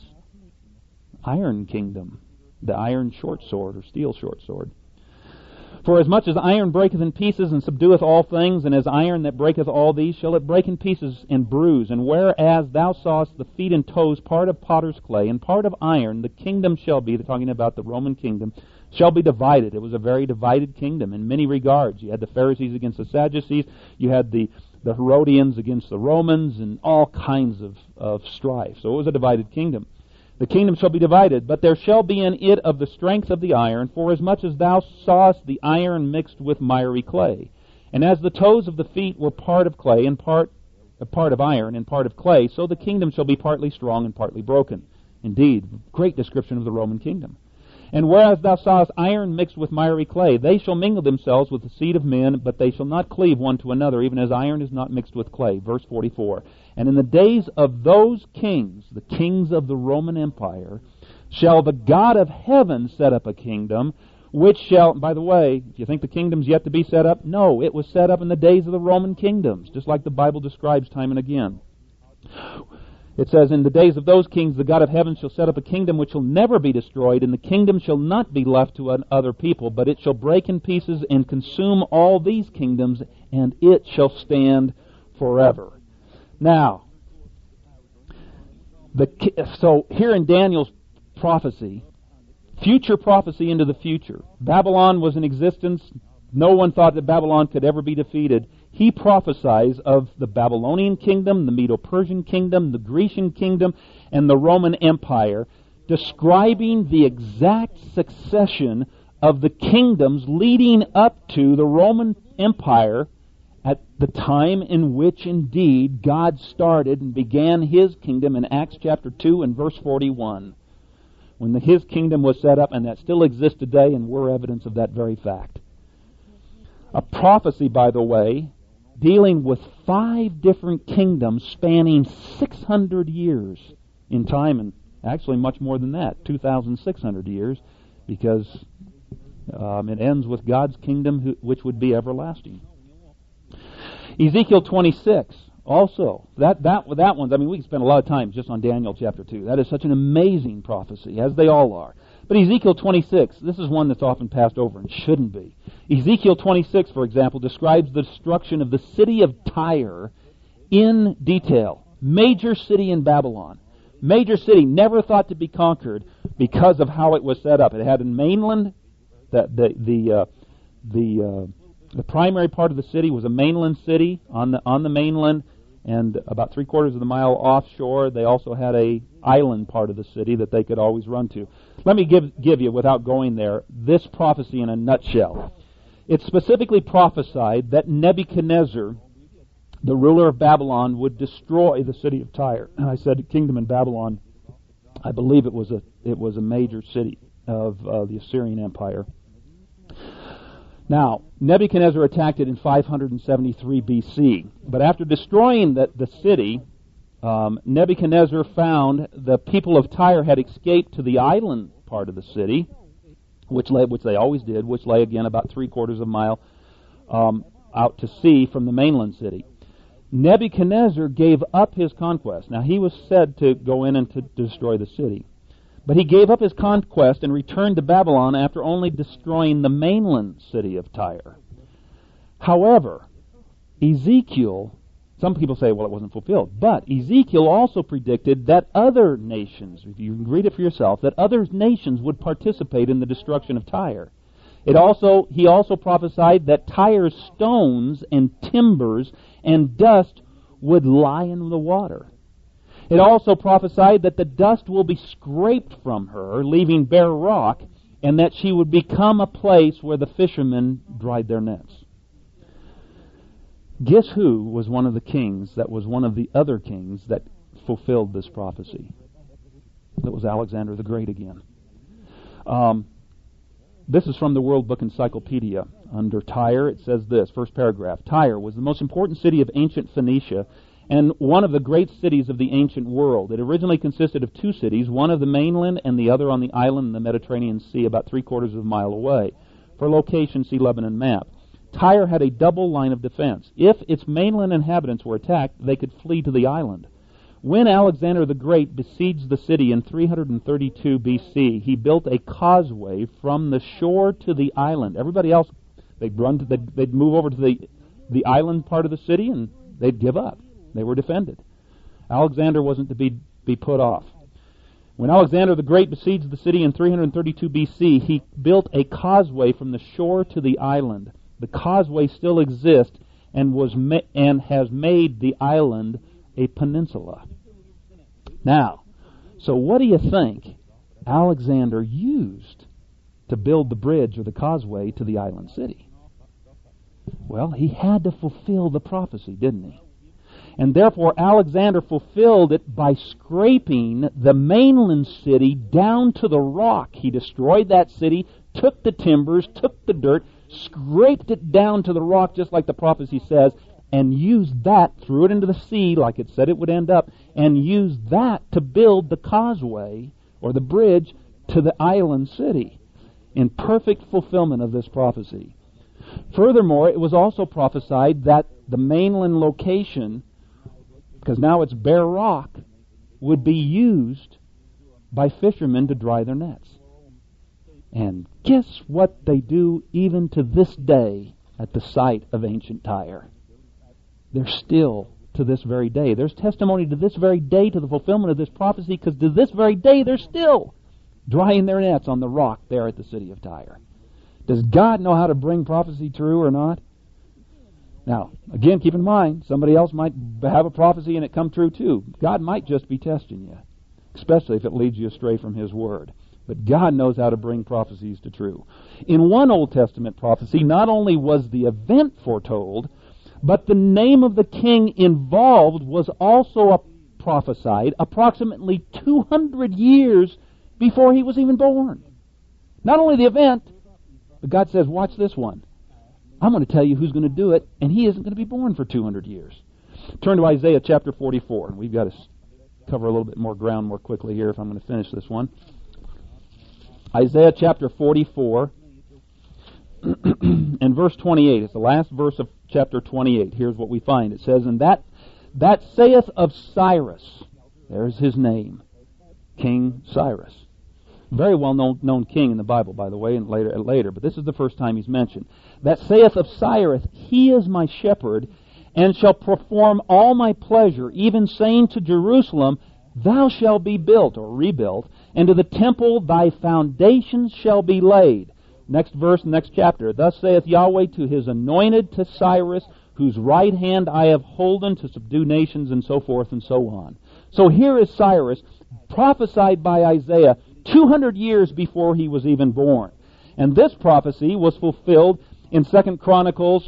[SPEAKER 1] Iron kingdom, the iron short sword or steel short sword. For as much as iron breaketh in pieces and subdueth all things, and as iron that breaketh all these, shall it break in pieces and bruise. And whereas thou sawest the feet and toes part of potter's clay and part of iron, the kingdom shall be, they're talking about the Roman kingdom, shall be divided. It was a very divided kingdom in many regards. You had the Pharisees against the Sadducees, you had the Herodians against the Romans, and all kinds of strife. So it was a divided kingdom. The kingdom shall be divided, but there shall be in it of the strength of the iron, for as much as thou sawest the iron mixed with miry clay. And as the toes of the feet were part of clay, and part of iron, and part of clay, so the kingdom shall be partly strong and partly broken. Indeed, great description of the Roman kingdom. And whereas thou sawest iron mixed with miry clay, they shall mingle themselves with the seed of men, but they shall not cleave one to another, even as iron is not mixed with clay. Verse 44. And in the days of those kings, the kings of the Roman Empire, shall the God of heaven set up a kingdom, which shall, by the way, if you think the kingdom's yet to be set up, no, it was set up in the days of the Roman kingdoms, just like the Bible describes time and again. It says, in the days of those kings, the God of heaven shall set up a kingdom which shall never be destroyed, and the kingdom shall not be left to other people, but it shall break in pieces and consume all these kingdoms, and it shall stand forever. Now, so here in Daniel's prophecy, future prophecy into the future, Babylon was in existence. No one thought that Babylon could ever be defeated. He prophesies of the Babylonian kingdom, the Medo-Persian kingdom, the Grecian kingdom, and the Roman Empire, describing the exact succession of the kingdoms leading up to the Roman Empire at the time in which indeed God started and began His kingdom in Acts chapter 2 and verse 41. When His kingdom was set up, and that still exists today, and we're evidence of that very fact. A prophecy, by the way, dealing with 5 different kingdoms spanning 600 years in time, and actually much more than that, 2,600 years, because it ends with God's kingdom, which would be everlasting. Ezekiel 26, also, that one, I mean, we can spend a lot of time just on Daniel chapter 2. That is such an amazing prophecy, as they all are. But Ezekiel 26, this is one that's often passed over and shouldn't be. Ezekiel 26, for example, describes the destruction of the city of Tyre in detail. Major city in Babylon. Major city, never thought to be conquered because of how it was set up. It had a mainland. The primary part of the city was a mainland city on the mainland, and about 3/4 of the mile offshore, they also had a island part of the city that they could always run to. Let me give you, without going there, this prophecy in a nutshell. It specifically prophesied that Nebuchadnezzar, the ruler of Babylon, would destroy the city of Tyre. And I said kingdom in Babylon. I believe it was a major city of the Assyrian Empire. Now, Nebuchadnezzar attacked it in 573 BC. But after destroying the city, Nebuchadnezzar found the people of Tyre had escaped to the island part of the city, which they always did, which lay again about 3/4 of a mile out to sea from the mainland city. Nebuchadnezzar gave up his conquest. Now, he was said to go in and to destroy the city. But he gave up his conquest and returned to Babylon after only destroying the mainland city of Tyre. However, Ezekiel, some people say, well, it wasn't fulfilled. But Ezekiel also predicted that other nations, if you can read it for yourself, that other nations would participate in the destruction of Tyre. He also prophesied that Tyre's stones and timbers and dust would lie in the water. It also prophesied that the dust will be scraped from her, leaving bare rock, and that she would become a place where the fishermen dried their nets. Guess who was one of the kings that was one of the other kings that fulfilled this prophecy? It was Alexander the Great again. This is from the World Book Encyclopedia. Under Tyre, it says this, first paragraph. Tyre was the most important city of ancient Phoenicia and one of the great cities of the ancient world. It originally consisted of two cities, one of the mainland and the other on the island in the Mediterranean Sea, about 3/4 of a mile away. For location, see Lebanon map. Tyre had a double line of defense. If its mainland inhabitants were attacked, they could flee to the island. When Alexander the Great besieged the city in 332 BC, he built a causeway from the shore to the island. Everybody else, they'd move over to the island part of the city and they'd give up. They were defended. Alexander wasn't to be put off. When Alexander the Great besieged the city in 332 BC, he built a causeway from the shore to the island. The causeway still exists and has made the island a peninsula. Now, so what do you think Alexander used to build the bridge or the causeway to the island city? Well, he had to fulfill the prophecy, didn't he? And therefore, Alexander fulfilled it by scraping the mainland city down to the rock. He destroyed that city, took the timbers, took the dirt, scraped it down to the rock, just like the prophecy says, and used that, threw it into the sea like it said it would end up, and used that to build the causeway or the bridge to the island city in perfect fulfillment of this prophecy. Furthermore, it was also prophesied that the mainland location, because now it's bare rock, would be used by fishermen to dry their nets. And guess what they do even to this day at the site of ancient Tyre? They're still, to this very day, there's testimony to this very day to the fulfillment of this prophecy, because to this very day they're still drying their nets on the rock there at the city of Tyre. Does God know how to bring prophecy true or not? Now, again, keep in mind, somebody else might have a prophecy and it come true too. God might just be testing you, especially if it leads you astray from His Word. But God knows how to bring prophecies to true. In one Old Testament prophecy, not only was the event foretold, but the name of the king involved was also prophesied approximately 200 years before he was even born. Not only the event, but God says, watch this one. I'm going to tell you who's going to do it, and he isn't going to be born for 200 years. Turn to Isaiah chapter 44. We've got to cover a little bit more ground more quickly here if I'm going to finish this one. Isaiah chapter 44 and verse 28. It's the last verse of chapter 28. Here's what we find. It says, and that saith of Cyrus, there's his name, King Cyrus, Very well known king in the Bible, by the way, and later. But this is the first time he's mentioned. That saith of Cyrus, He is my shepherd, and shall perform all my pleasure, even saying to Jerusalem, Thou shalt be built, or rebuilt, and to the temple thy foundations shall be laid. Next verse, next chapter. Thus saith Yahweh to His anointed, to Cyrus, whose right hand I have holden to subdue nations, and so forth and so on. So here is Cyrus, prophesied by Isaiah 200 years before he was even born. And this prophecy was fulfilled in 1 Chronicles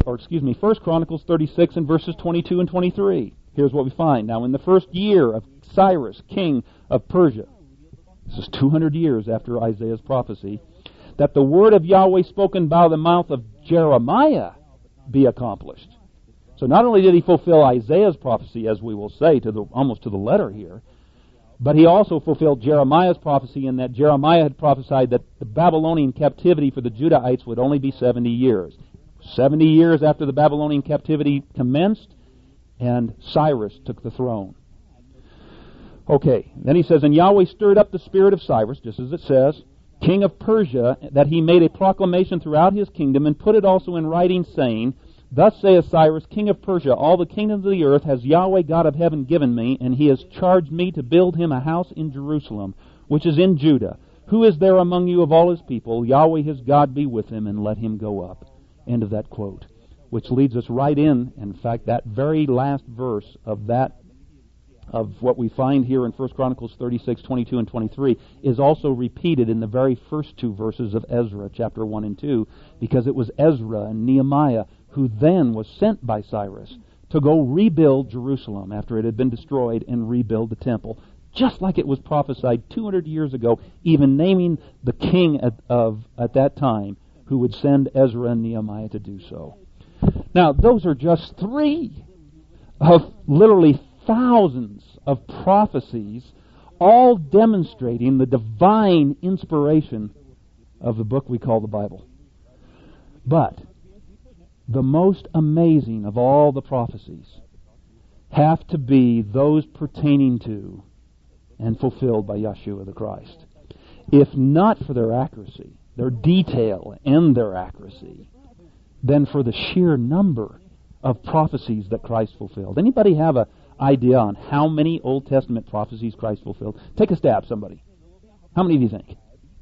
[SPEAKER 1] 36 and verses 22 and 23. Here's what we find. Now, in the first year of Cyrus, king of Persia, this is 200 years after Isaiah's prophecy, that the word of Yahweh spoken by the mouth of Jeremiah be accomplished. So not only did he fulfill Isaiah's prophecy, as we will say, almost to the letter here, but he also fulfilled Jeremiah's prophecy in that Jeremiah had prophesied that the Babylonian captivity for the Judahites would only be 70 years. 70 years after the Babylonian captivity commenced, and Cyrus took the throne. Okay, then he says, And Yahweh stirred up the spirit of Cyrus, just as it says, king of Persia, that he made a proclamation throughout his kingdom, and put it also in writing, saying, Thus saith Cyrus, king of Persia, all the kingdoms of the earth has Yahweh God of heaven given me, and he has charged me to build him a house in Jerusalem, which is in Judah. Who is there among you of all his people? Yahweh his God be with him, and let him go up. End of that quote. Which leads us right in fact, that very last verse of what we find here in 1 Chronicles 36, 22, and 23 is also repeated in the very first two verses of Ezra, chapter 1 and 2, because it was Ezra and Nehemiah who then was sent by Cyrus to go rebuild Jerusalem after it had been destroyed and rebuild the temple, just like it was prophesied 200 years ago, even naming the king at that time who would send Ezra and Nehemiah to do so. Now, those are just three of literally thousands of prophecies, all demonstrating the divine inspiration of the book we call the Bible. But the most amazing of all the prophecies have to be those pertaining to and fulfilled by Yeshua the Christ. If not for their accuracy, their detail and their accuracy, then for the sheer number of prophecies that Christ fulfilled. Anybody have an idea on how many Old Testament prophecies Christ fulfilled? Take a stab, somebody. How many do you think?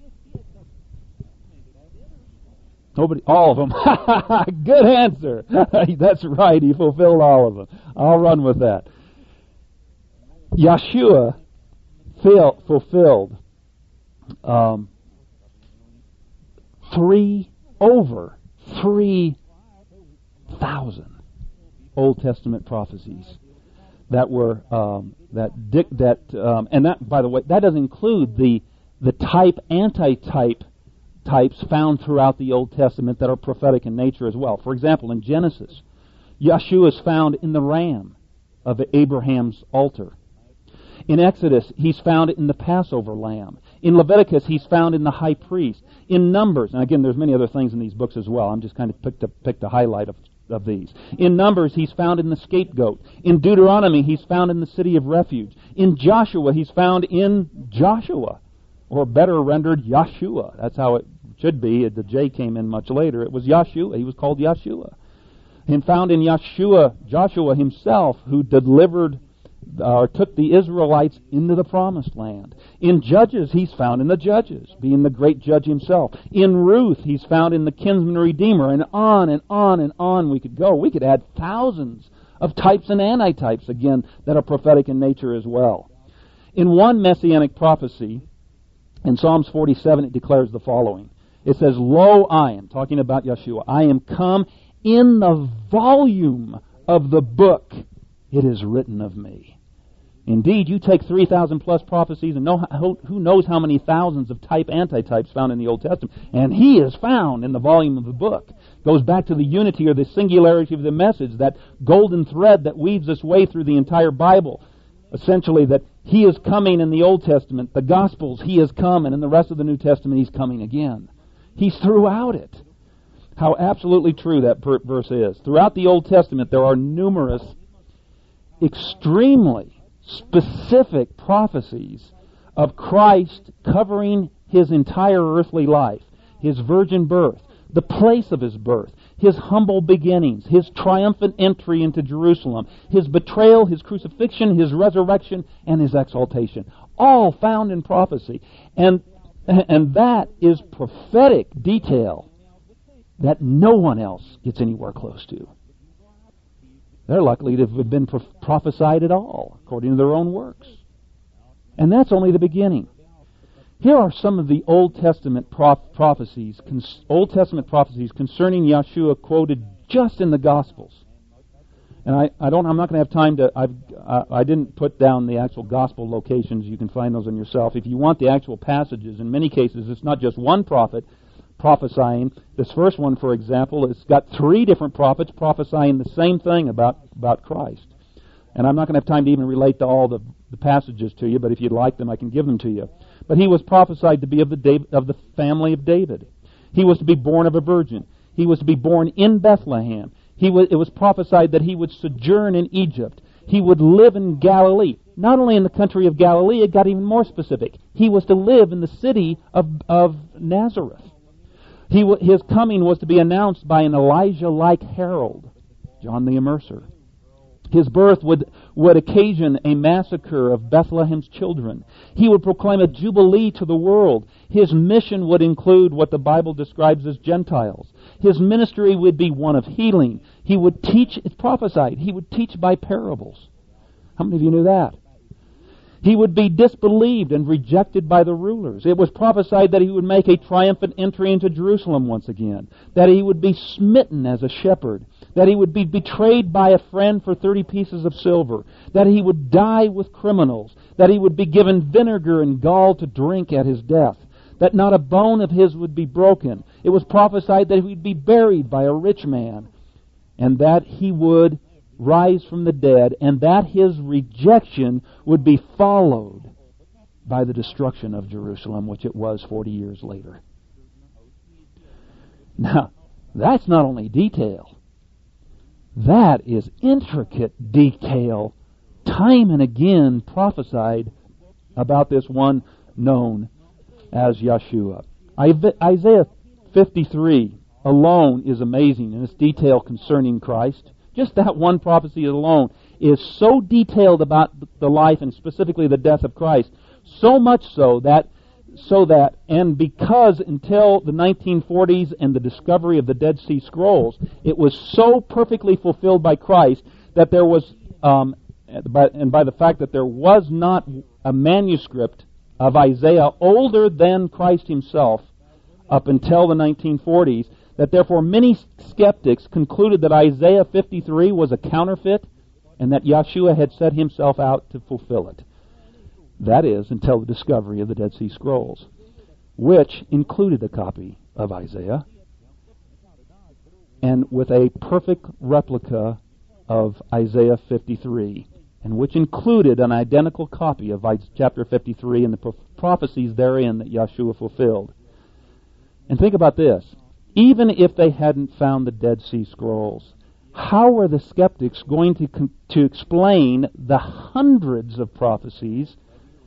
[SPEAKER 1] Nobody? All of them. Good answer. That's right. He fulfilled all of them. I'll run with that. Yeshua fulfilled over 3,000 Old Testament prophecies that were and that, by the way, that doesn't include the type anti-type types found throughout the Old Testament that are prophetic in nature as well. For example, in Genesis, Yeshua is found in the ram of Abraham's altar. In Exodus, he's found in the Passover lamb. In Leviticus, he's found in the high priest. In Numbers, and again, there's many other things in these books as well. I'm just kind of picked a highlight of these. In Numbers, he's found in the scapegoat. In Deuteronomy, he's found in the city of refuge. In Joshua, he's found in Joshua, or better rendered, Yeshua. That's how it should be. The J came in much later. It was Yeshua. He was called Yeshua. And found in Joshua himself, who delivered or took the Israelites into the promised land. In Judges, he's found in the Judges, being the great judge himself. In Ruth, he's found in the kinsman redeemer, and on and on and on we could go. We could add thousands of types and antitypes, again, that are prophetic in nature as well. In one messianic prophecy, in Psalms 47, it declares the following. It says, Lo, I am, talking about Yeshua, I am come in the volume of the book, it is written of me. Indeed, you take 3,000 plus prophecies and who knows how many thousands of type antitypes found in the Old Testament, and he is found in the volume of the book. Goes back to the unity or the singularity of the message, that golden thread that weaves its way through the entire Bible. Essentially, that he is coming in the Old Testament, the Gospels, he is come, and in the rest of the New Testament, he's coming again. He's throughout it. How absolutely true that verse is. Throughout the Old Testament, there are numerous, extremely specific prophecies of Christ covering his entire earthly life, his virgin birth, the place of his birth, his humble beginnings, his triumphant entry into Jerusalem, his betrayal, his crucifixion, his resurrection, and his exaltation. All found in prophecy. And that is prophetic detail that no one else gets anywhere close to. They're likely to have been prophesied at all, according to their own works. And that's only the beginning. Here are some of the Old Testament prophecies concerning Yeshua quoted just in the Gospels. And I'm not going to have time to. I didn't put down the actual Gospel locations. You can find those on yourself. If you want the actual passages, in many cases, it's not just one prophet prophesying. This first one, for example, it's got 3 different prophets prophesying the same thing about Christ. And I'm not going to have time to even relate to all the passages to you, but if you'd like them, I can give them to you. But he was prophesied to be of the family of David. He was to be born of a virgin. He was to be born in Bethlehem. It was prophesied that he would sojourn in Egypt. He would live in Galilee. Not only in the country of Galilee, it got even more specific. He was to live in the city of Nazareth. His coming was to be announced by an Elijah-like herald, John the Immerser. His birth would occasion a massacre of Bethlehem's children. He would proclaim a jubilee to the world. His mission would include what the Bible describes as Gentiles. His ministry would be one of healing. He would teach, it's prophesied, he would teach by parables. How many of you knew that? He would be disbelieved and rejected by the rulers. It was prophesied that he would make a triumphant entry into Jerusalem once again, that he would be smitten as a shepherd, that he would be betrayed by a friend for 30 pieces of silver, that he would die with criminals, that he would be given vinegar and gall to drink at his death, that not a bone of his would be broken. It was prophesied that he would be buried by a rich man, and that he would rise from the dead, and that his rejection would be followed by the destruction of Jerusalem, which it was 40 years later. Now, that's not only detail. That is intricate detail, time and again prophesied about this one known as Yeshua. Isaiah 53 alone is amazing in its detail concerning Christ. Just that one prophecy alone is so detailed about the life and specifically the death of Christ, so much so that and because until the 1940s and the discovery of the Dead Sea Scrolls, it was so perfectly fulfilled by Christ that there was, by the fact that there was not a manuscript of Isaiah older than Christ himself up until the 1940s, that therefore many skeptics concluded that Isaiah 53 was a counterfeit and that Yeshua had set himself out to fulfill it. That is, until the discovery of the Dead Sea Scrolls, which included a copy of Isaiah and with a perfect replica of Isaiah 53, and which included an identical copy of chapter 53 and the prophecies therein that Yeshua fulfilled. And think about this. Even if they hadn't found the Dead Sea Scrolls, how were the skeptics going to explain the hundreds of prophecies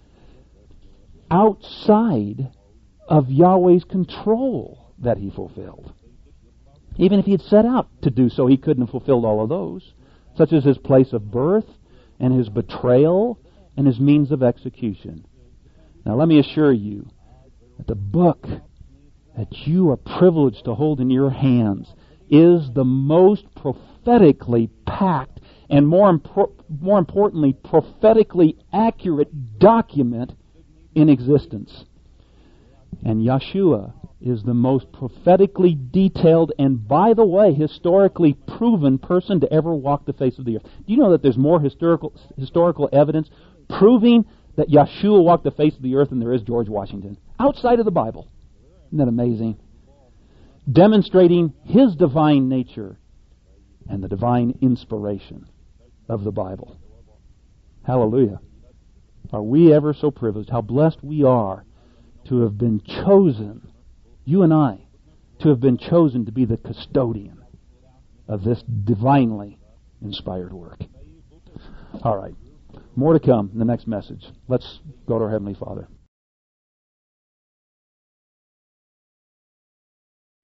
[SPEAKER 1] outside of Yahweh's control that he fulfilled? Even if he had set out to do so, he couldn't have fulfilled all of those, such as his place of birth and his betrayal and his means of execution. Now let me assure you that the book that you are privileged to hold in your hands is the most prophetically packed and more importantly prophetically accurate document in existence. And Yeshua is the most prophetically detailed and, by the way, historically proven person to ever walk the face of the earth. Do you know that there's more historical evidence proving that Yeshua walked the face of the earth than there is George Washington, outside of the Bible? Isn't that amazing? Demonstrating his divine nature and the divine inspiration of the Bible. Hallelujah. Are we ever so privileged? How blessed we are to have been chosen, you and I, to have been chosen to be the custodian of this divinely inspired work. All right. More to come in the next message. Let's go to our Heavenly Father.